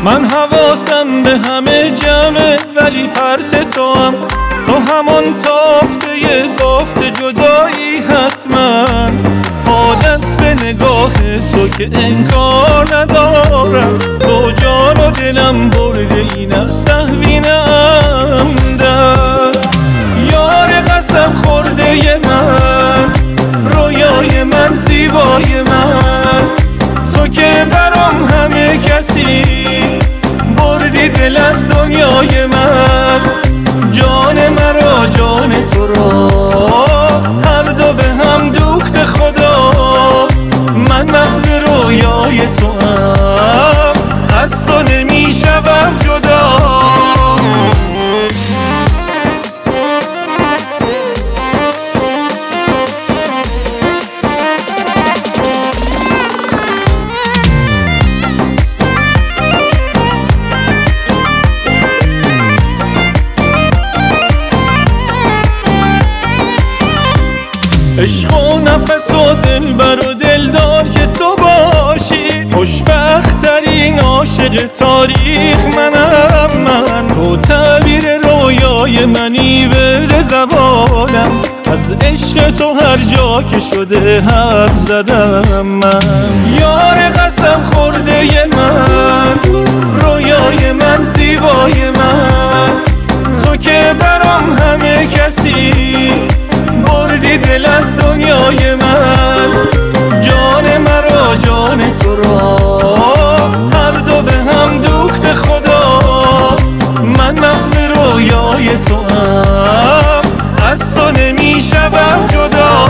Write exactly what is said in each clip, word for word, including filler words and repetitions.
من حواسم به همه جمعه ولی پرت تو هم، تو همون تافته گفت جدایی حتما. عادت به نگاه تو که انکار ندارم، تو جان و دلم برده این سهوی نمدن. یار قسم خورده من، رویای من، زیبای من، تو که برام همه کسی، بردی دل از دنیای من. جان مرا جان تو را، هر دو به هم دوخت خدا. من محو رویای تو هم، از تو نمی شوم جدا. عشق و نفس و دلبر و دلدار که تو باشی، خوشبخت‌ترین عاشق تاریخ منم من. تو تعبیر رویای منی، ورد زبانم، از عشق تو هر جا که شده حرف زدم من. یار قسم خورده من، رویای من، زیبای من، تو که برام همه کسی، بردی دل از دنیای من. جان مرا جان تو را، هر دو به هم دوخت خدا. من محو رویای تو هم، از تو نمی شوم جدا.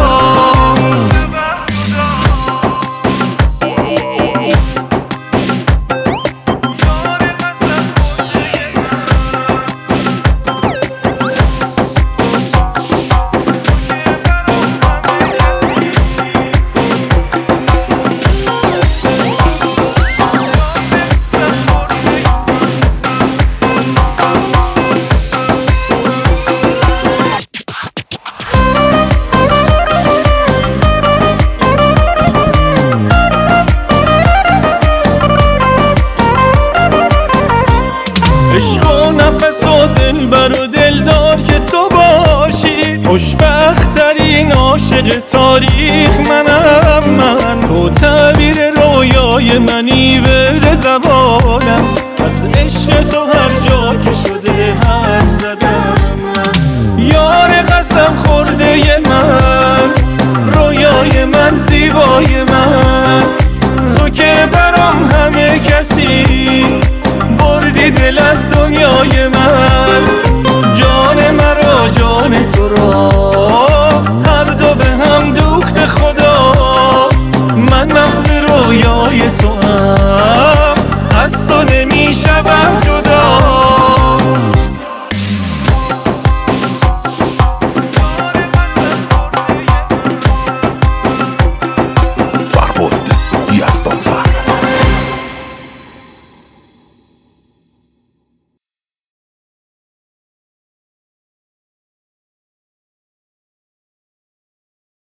عشق و نفس و دلبر و دلدار که تو باشی، خوشبخت‌ترین عاشق تاریخ منم من. تو تعبیر رویای منی، ورد زبانم، از عشق تو هر جا که شده حرف زدم من. یار قسم خورده من، رویای من، زیبای من، تو که برام همه کسی، بردی دل از دنیای من. جان مرا جان تو را، هر دو به هم دوخت خدا. من محو رویای تو هم،